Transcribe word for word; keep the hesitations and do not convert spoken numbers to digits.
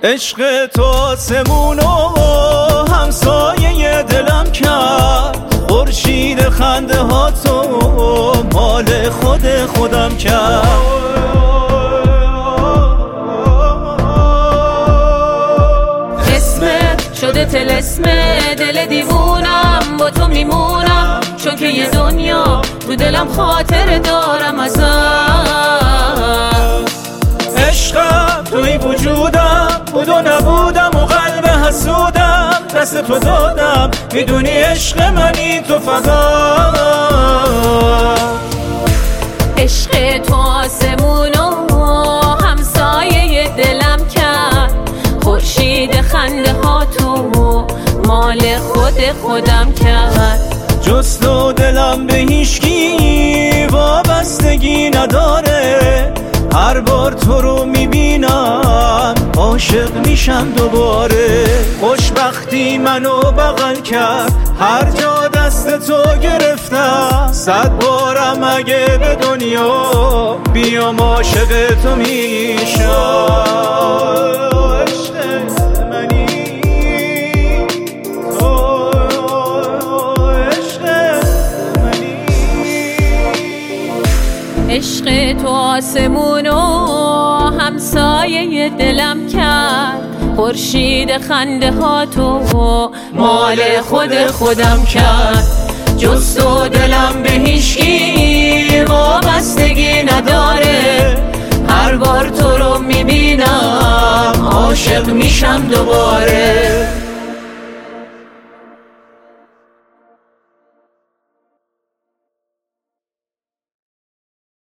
عشق تو آسمون و همسایه دلم کرد، خورشید خنده ها تو مال خود خودم کرد. اسمت شده طلسم دل دیوونم، با تو میمونم چون که یه دنیا تو دلم خاطر دارم ازت. عشقم توی وجودم بود و نبودم و قلب حسودم، دست تو دادم میدونی عشق منی تو فدا. عشق تو آسمون و همسایه دلم کرد، خورشید خنده ها تو مال خود خودم کرد. جز تو دلم به هیچکی وابستگی نداره، هر بار تو رو میبینم عاشق میشم دوباره. خوشبختی منو بغل کرد، هر جا دست تو گرفتم، صد بارم اگه به دنیا بیام عاشق تو میشم. عشق تو آسمون و همسایه دلم کرد، خورشید خنده ها تو مال خود خودم کرد. جز تو دلم به هیچکی وابستگی نداره، هر بار تو رو میبینم عاشق میشم دوباره.